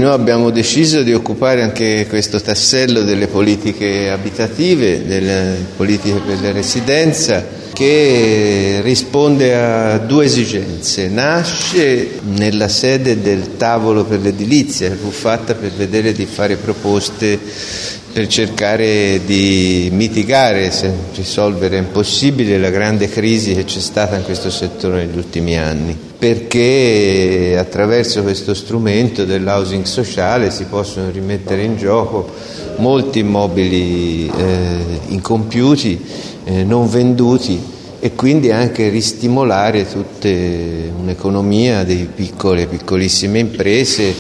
noi abbiamo deciso di occupare anche questo tassello delle politiche abitative, delle politiche per la residenza, che risponde a due esigenze. Nasce nella sede del tavolo per l'edilizia, che fu fatta per vedere di fare proposte per cercare di mitigare, se risolvere è impossibile, la grande crisi che c'è stata in questo settore negli ultimi anni, perché attraverso questo strumento dell'housing sociale si possono rimettere in gioco molti immobili incompiuti, non venduti, e quindi anche ristimolare tutta un'economia di piccolissime imprese